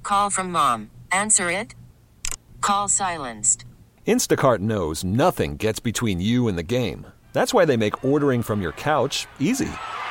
Call from mom. Answer it. Call silenced. Instacart knows nothing gets between you and the game. That's why they make ordering from your couch easy.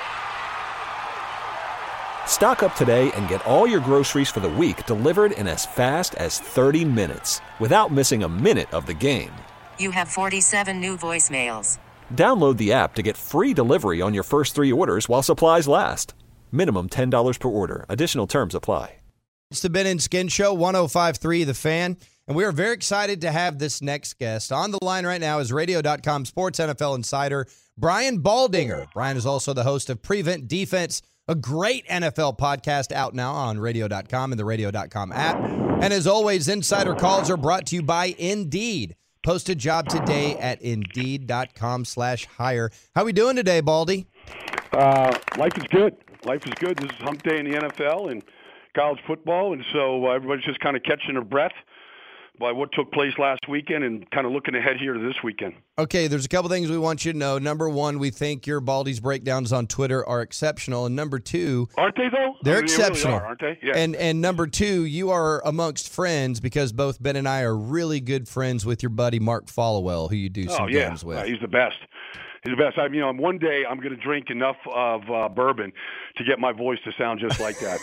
Stock up today and get all your groceries for the week delivered in as fast as 30 minutes without missing a minute of the game. You have 47 new voicemails. Download the app to get free delivery on your first 3 orders while supplies last. Minimum $10 per order. Additional terms apply. It's the Ben and Skin Show, 105.3 The Fan. And we are very excited to have this next guest. On the line right now is Radio.com Sports NFL Insider, Brian Baldinger. Brian is also the host of Prevent Defense, a great NFL podcast out now on Radio.com and the Radio.com app. And as always, Insider Calls are brought to you by Indeed. Post a job today at Indeed.com/hire. How we doing today, Baldy? Life is good. Life is good. This is hump day in the NFL and college football, and so everybody's just kind of catching their breath by what took place last weekend and kind of looking ahead here to this weekend. Okay, there's a couple things we want you to know. Number one, we think your Baldy's breakdowns on Twitter are exceptional. And number two... Aren't they, though? They're exceptional. They really are, aren't they? Yeah. And number two, you are amongst friends because both Ben and I are really good friends with your buddy Mark Followell, who you do some games with. He's the best. He's the best. One day I'm going to drink enough of bourbon to get my voice to sound just like that.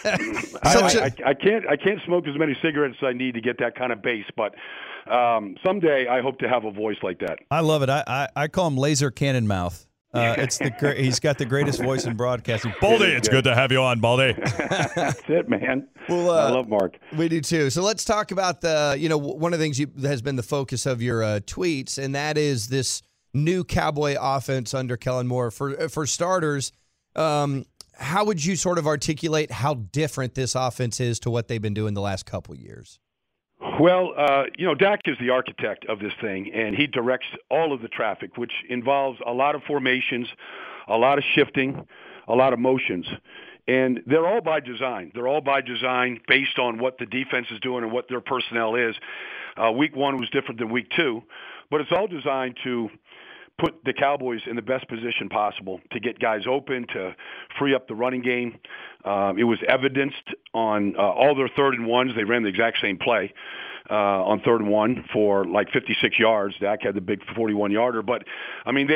I can't smoke as many cigarettes as I need to get that kind of bass, but someday I hope to have a voice like that. I love it. I call him Laser Cannon Mouth. He's got the greatest voice in broadcasting. Baldy, it's good to have you on, Baldy. That's it, man. Well, I love Mark. We do too. So let's talk about one of the things that has been the focus of your tweets, and that is this new Cowboy offense under Kellen Moore. For starters, how would you sort of articulate how different this offense is to what they've been doing the last couple years? Well, Dak is the architect of this thing, and he directs all of the traffic, which involves a lot of formations, a lot of shifting, a lot of motions. And they're all by design. They're all by design based on what the defense is doing and what their personnel is. Week 1 was different than week 2, but it's all designed to put the Cowboys in the best position possible to get guys open, to free up the running game. It was evidenced on all their 3rd and 1s. They ran the exact same play on 3rd and 1 for like 56 yards. Dak had the big 41-yarder, but I mean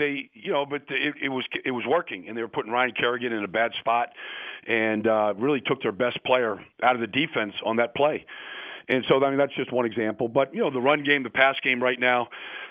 it was working, and they were putting Ryan Kerrigan in a bad spot, and really took their best player out of the defense on that play. And so, that's just one example. But, the run game, the pass game right now,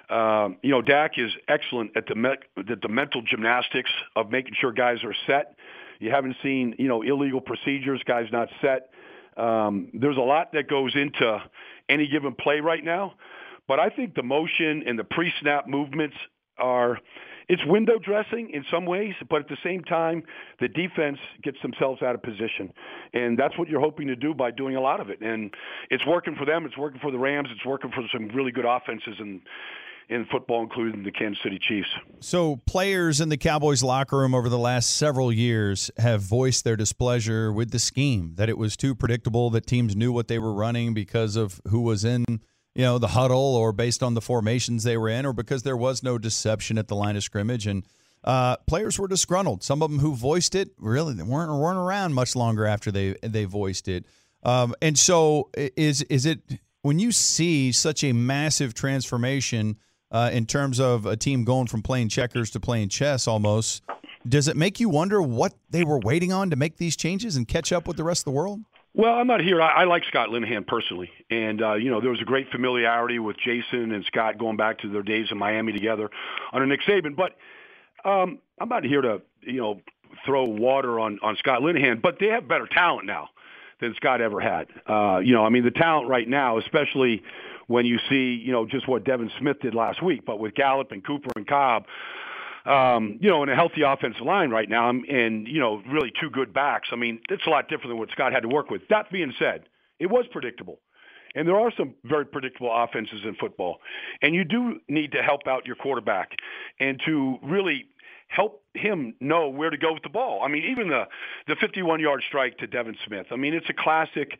Dak is excellent at the mental gymnastics of making sure guys are set. You haven't seen, illegal procedures, guys not set. There's a lot that goes into any given play right now. But I think the motion and the pre-snap movements it's window dressing in some ways, but at the same time, the defense gets themselves out of position. And that's what you're hoping to do by doing a lot of it. And it's working for them. It's working for the Rams. It's working for some really good offenses in football, including the Kansas City Chiefs. So players in the Cowboys locker room over the last several years have voiced their displeasure with the scheme, that it was too predictable, that teams knew what they were running because of who was in the huddle, or based on the formations they were in, or because there was no deception at the line of scrimmage. And players were disgruntled. Some of them who voiced it really weren't around much longer after they voiced it. And so is it, when you see such a massive transformation in terms of a team going from playing checkers to playing chess almost, does it make you wonder what they were waiting on to make these changes and catch up with the rest of the world? Well, I'm not here. I like Scott Linehan personally. And, there was a great familiarity with Jason and Scott going back to their days in Miami together under Nick Saban. But I'm not here to, throw water on Scott Linehan. But they have better talent now than Scott ever had. The talent right now, especially when you see, just what Devin Smith did last week. But with Gallup and Cooper and Cobb, in a healthy offensive line right now, and, really 2 good backs. It's a lot different than what Scott had to work with. That being said, it was predictable. And there are some very predictable offenses in football. And you do need to help out your quarterback and to really help him know where to go with the ball. Even the 51-yard strike to Devin Smith. It's a classic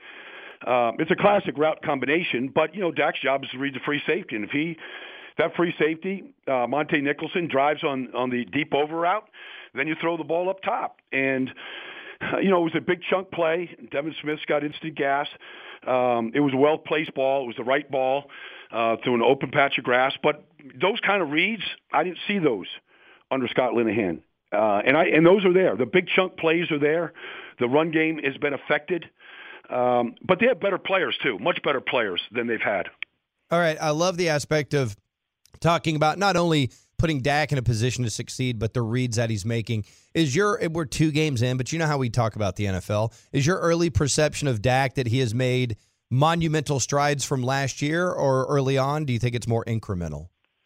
route combination, but, Dak's job is to read the free safety. And if that free safety, Monte Nicholson, drives on the deep over route, then you throw the ball up top. And it was a big chunk play. Devin Smith's got instant gas. It was a well-placed ball. It was the right ball through an open patch of grass. But those kind of reads, I didn't see those under Scott Linehan. And those are there. The big chunk plays are there. The run game has been affected. But they have better players, too, much better players than they've had. All right, I love the aspect of talking about not only putting Dak in a position to succeed, but the reads that he's making. We're 2 games in, but you know how we talk about the NFL. Is your early perception of Dak that he has made monumental strides from last year, or early on, do you think it's more incremental?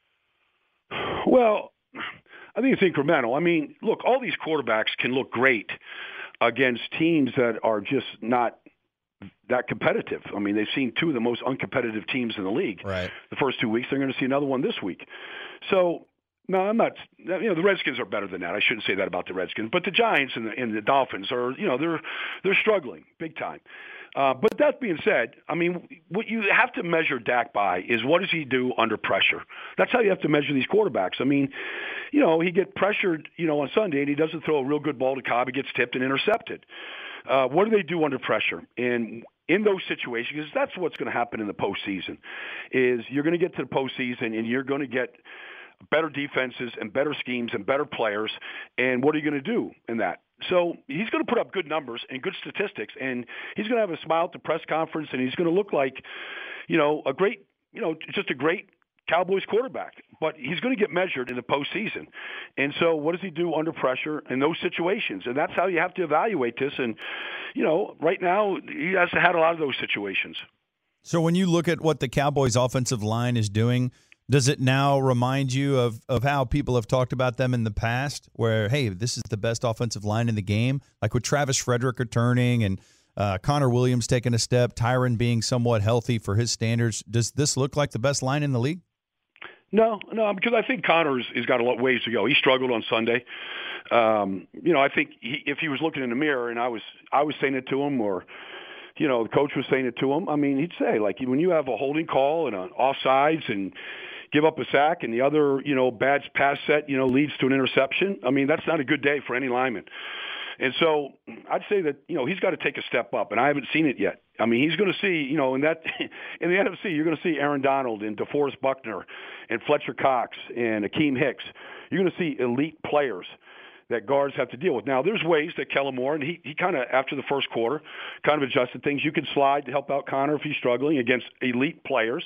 Well, I think it's incremental. I mean, look, all these quarterbacks can look great against teams that are just not that competitive. I mean, they've seen 2 of the most uncompetitive teams in the league. Right. The first 2 weeks, they're going to see another one this week. So, no, I'm not. The Redskins are better than that. I shouldn't say that about the Redskins, but the Giants and the Dolphins are, they're struggling big time. But that being said, I mean, what you have to measure Dak by is what does he do under pressure. That's how you have to measure these quarterbacks. I mean, he get pressured, on Sunday, and he doesn't throw a real good ball to Cobb. He gets tipped and intercepted. What do they do under pressure? And in those situations, because that's what's going to happen in the postseason, is you're going to get to the postseason and you're going to get better defenses and better schemes and better players. And what are you going to do in that? So he's going to put up good numbers and good statistics, and he's going to have a smile at the press conference, and he's going to look like, a great, just a great Cowboys quarterback. But he's going to get measured in the postseason. And so what does he do under pressure in those situations? And that's how you have to evaluate this. And, right now he hasn't had a lot of those situations. So when you look at what the Cowboys offensive line is doing, does it now remind you of how people have talked about them in the past where, hey, this is the best offensive line in the game, like with Travis Frederick returning and Connor Williams taking a step, Tyron being somewhat healthy for his standards? Does this look like the best line in the league? No, because I think Connor's has got a lot ways to go. He struggled on Sunday. I think if he was looking in the mirror and I was saying it to him, or the coach was saying it to him, I mean, he'd say, like, when you have a holding call and an offsides and give up a sack and the other, bad pass set, leads to an interception, I mean, that's not a good day for any lineman. And so I'd say that, he's got to take a step up, and I haven't seen it yet. I mean, he's going to see, in the NFC, you're going to see Aaron Donald and DeForest Buckner and Fletcher Cox and Akeem Hicks. You're going to see elite players that guards have to deal with. Now, there's ways that Kellen Moore, and he kind of, after the first quarter, kind of adjusted things. You can slide to help out Connor if he's struggling against elite players.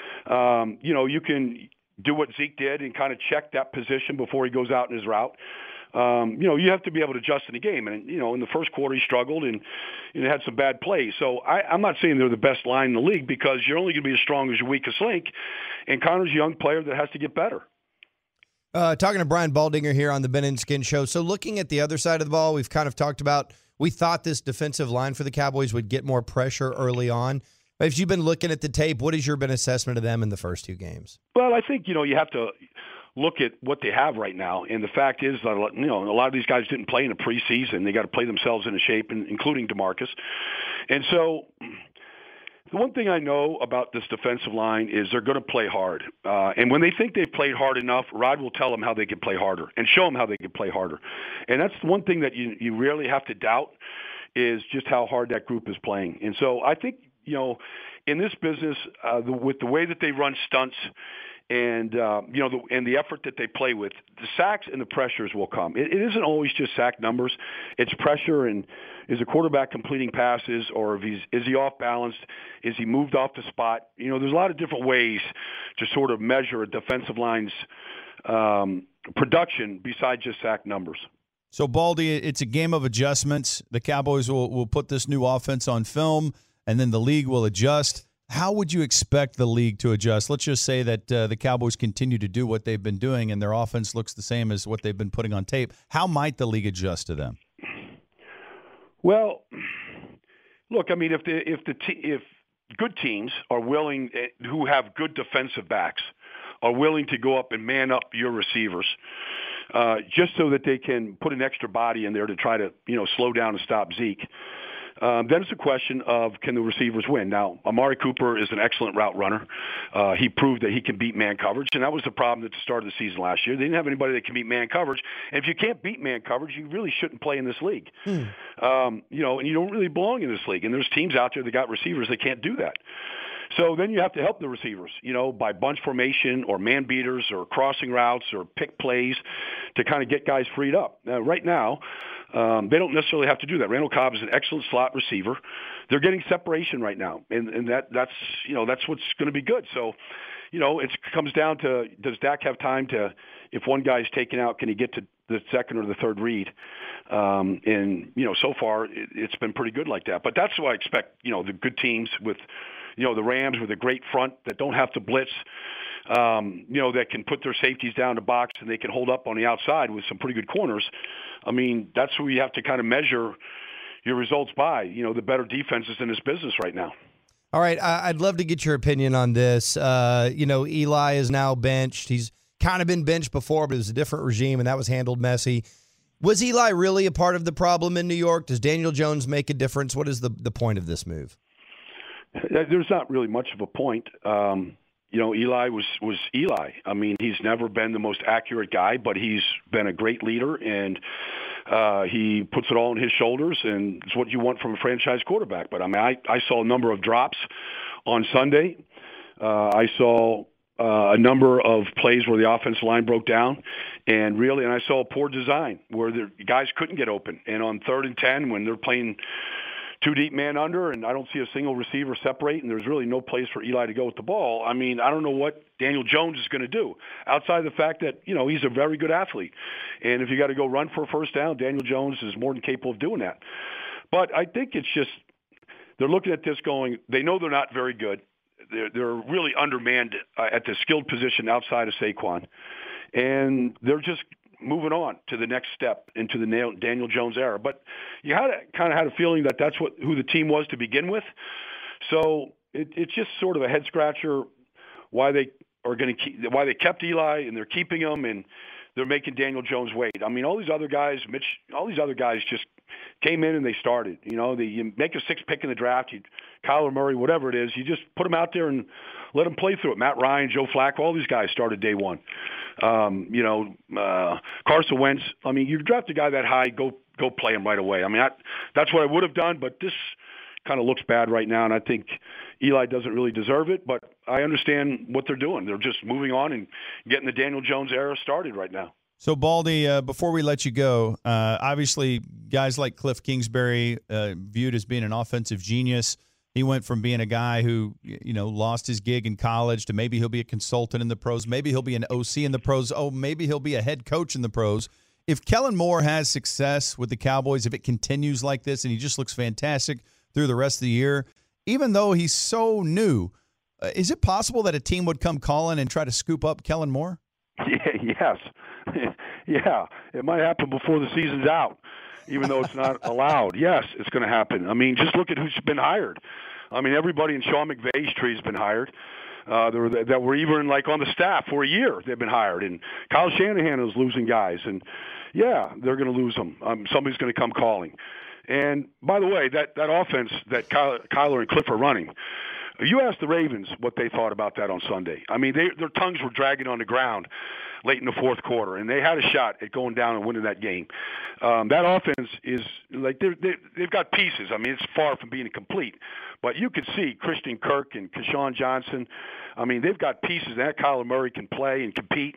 You can do what Zeke did and kind of check that position before he goes out in his route. You have to be able to adjust in the game. And, in the first quarter he struggled and had some bad plays. So I'm not saying they're the best line in the league because you're only going to be as strong as your weakest link. And Connor's a young player that has to get better. Talking to Brian Baldinger here on the Ben and Skin Show. So looking at the other side of the ball, we've kind of talked about, we thought this defensive line for the Cowboys would get more pressure early on. But if you've been looking at the tape, what has your assessment of them in the first 2 games? Well, I think, you have to look at what they have right now. And the fact is that, a lot of these guys didn't play in the preseason. They got to play themselves into shape, including DeMarcus. And so the one thing I know about this defensive line is they're going to play hard. And when they think they've played hard enough, Rod will tell them how they can play harder and show them how they can play harder. And that's the one thing that you rarely have to doubt is just how hard that group is playing. And so I think, in this business, with the way that they run stunts and, and the effort that they play with, the sacks and the pressures will come. It isn't always just sack numbers. It's pressure, and is the quarterback completing passes, or is he off balance? Is he moved off the spot? There's a lot of different ways to sort of measure a defensive line's production besides just sack numbers. So, Baldy, it's a game of adjustments. The Cowboys will put this new offense on film, and then the league will adjust. How would you expect the league to adjust? Let's just say that the Cowboys continue to do what they've been doing and their offense looks the same as what they've been putting on tape. How might the league adjust to them? Well, look, I mean, if good teams are willing, who have good defensive backs, are willing to go up and man up your receivers, just so that they can put an extra body in there to try to, slow down and stop Zeke. Then it's a question of, can the receivers win? Now, Amari Cooper is an excellent route runner. He proved that he can beat man coverage, and that was the problem at the start of the season last year. They didn't have anybody that can beat man coverage, and if you can't beat man coverage, you really shouldn't play in this league. And you don't really belong in this league, and there's teams out there that got receivers that can't do that. So then you have to help the receivers, by bunch formation or man beaters or crossing routes or pick plays to kind of get guys freed up. Now, right now, they don't necessarily have to do that. Randall Cobb is an excellent slot receiver. They're getting separation right now, and that's what's going to be good. So, it comes down to, does Dak have time to, if one guy's taken out, can he get to the second or the third read? So far it's been pretty good like that. But that's what I expect. The good teams with, the Rams with a great front that don't have to blitz. That can put their safeties down the box and they can hold up on the outside with some pretty good corners. I mean, that's who you have to kind of measure your results by, the better defenses in this business right now. All right, I'd love to get your opinion on this. Eli is now benched. He's kind of been benched before, but it was a different regime, and that was handled messy. Was Eli really a part of the problem in New York? Does Daniel Jones make a difference? What is the point of this move? There's not really much of a point. Eli was Eli. I mean, he's never been the most accurate guy, but he's been a great leader, and he puts it all on his shoulders, and it's what you want from a franchise quarterback. But, I mean, I saw a number of drops on Sunday. I saw a number of plays where the offensive line broke down, and I saw poor design where the guys couldn't get open. And on 3rd and 10, when they're playing two deep man under, and I don't see a single receiver separate, and there's really no place for Eli to go with the ball. I mean, I don't know what Daniel Jones is going to do, outside of the fact that, he's a very good athlete. And if you got to go run for a first down, Daniel Jones is more than capable of doing that. But I think it's just, they're looking at this going, they know they're not very good. They're really undermanned at the skilled position outside of Saquon. And they're just moving on to the next step into the Daniel Jones era. But you kind of had a feeling that that's who the team was to begin with. So it's just sort of a head scratcher why they kept Eli and they're keeping him and they're making Daniel Jones wait. I mean, all these other guys just came in and they started. You make a 6th pick in the draft, Kyler Murray, whatever it is, you just put them out there and let them play through it. Matt Ryan, Joe Flacco, all these guys started day one. Carson Wentz. I mean, you draft a guy that high, go play him right away. I mean, that's what I would have done, but this kind of looks bad right now, and I think Eli doesn't really deserve it, but I understand what they're doing. They're just moving on and getting the Daniel Jones era started right now. So, Baldy, before we let you go, obviously guys like Cliff Kingsbury, viewed as being an offensive genius. He went from being a guy who, lost his gig in college to maybe he'll be a consultant in the pros. Maybe he'll be an OC in the pros. Oh, maybe he'll be a head coach in the pros. If Kellen Moore has success with the Cowboys, if it continues like this and he just looks fantastic through the rest of the year, even though he's so new, is it possible that a team would come calling and try to scoop up Kellen Moore? Yes. Yeah, it might happen before the season's out, even though it's not allowed. Yes, it's going to happen. I mean, just look at who's been hired. I mean, everybody in Sean McVay's tree has been hired. That were even on the staff for a year. They've been hired, and Kyle Shanahan is losing guys, and yeah, they're going to lose them. Somebody's going to come calling. And by the way, that offense that Kyler and Cliff are running, you asked the Ravens what they thought about that on Sunday. I mean, their tongues were dragging on the ground late in the fourth quarter, and they had a shot at going down and winning that game. That offense is they've got pieces. I mean, it's far from being complete, but you can see Christian Kirk and Keyshawn Johnson. I mean, they've got pieces. That Kyler Murray can play and compete.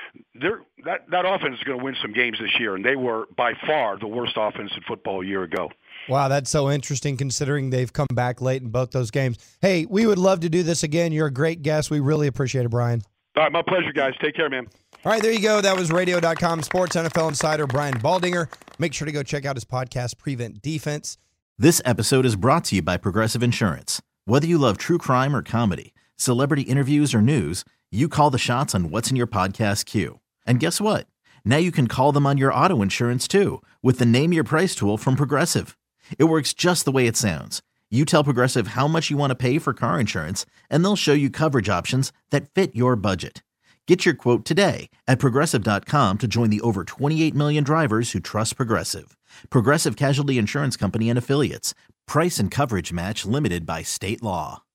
That offense is going to win some games this year, and they were by far the worst offense in football a year ago. Wow, that's so interesting considering they've come back late in both those games. Hey, we would love to do this again. You're a great guest. We really appreciate it, Brian. All right, my pleasure, guys. Take care, man. All right, there you go. That was Radio.com sports NFL insider Brian Baldinger. Make sure to go check out his podcast, Prevent Defense. This episode is brought to you by Progressive Insurance. Whether you love true crime or comedy, celebrity interviews or news, you call the shots on what's in your podcast queue. And guess what? Now you can call them on your auto insurance too with the Name Your Price tool from Progressive. It works just the way it sounds. You tell Progressive how much you want to pay for car insurance, and they'll show you coverage options that fit your budget. Get your quote today at Progressive.com to join the over 28 million drivers who trust Progressive. Progressive Casualty Insurance Company and Affiliates. Price and coverage match limited by state law.